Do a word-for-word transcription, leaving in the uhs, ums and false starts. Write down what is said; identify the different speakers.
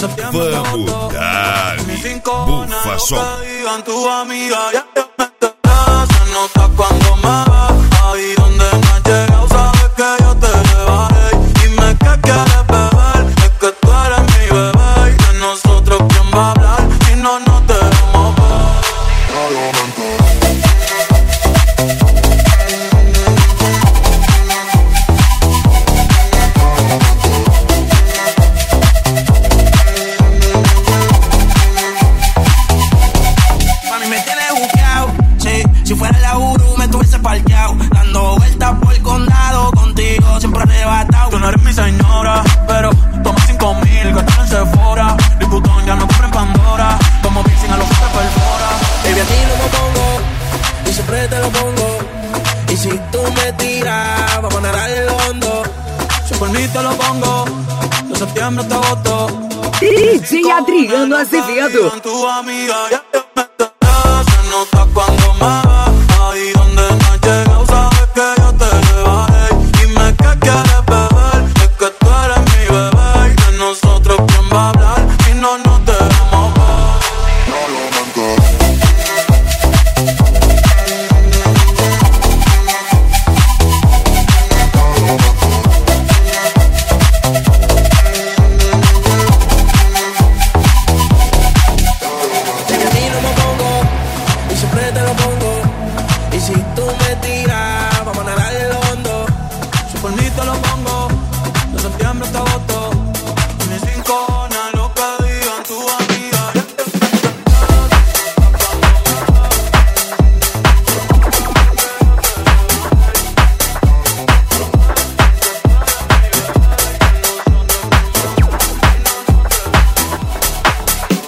Speaker 1: Vamos dale, bufa som.
Speaker 2: Se nota cuando me ves, ahí donde no has llegado, sabes que yo te llevaré. Dime qué quieres beber, es que tú eres mi bebé. Y de nosotros quién va a hablar, si no nos dejamos ver.
Speaker 3: Mami, me tienes buqueado, sí. Si fuera la Uru me tuviese parqueado, dando vueltas por el condado, contigo siempre arrebatado.
Speaker 2: Tú no eres mi señora, pero toma cinco mil, gastalo en Sephora. Diputón ya no compra en Pandora, como piercing a los que perfora.
Speaker 3: Baby, a ti no me pongo, y siempre te lo pongo. Y si tú me tiras, vamos a nadar en lo hondo.
Speaker 2: Si por mí te lo pongo, de septiembre hasta agosto.
Speaker 4: D J Adriano Azevedo.
Speaker 2: Tu amiga, yeah.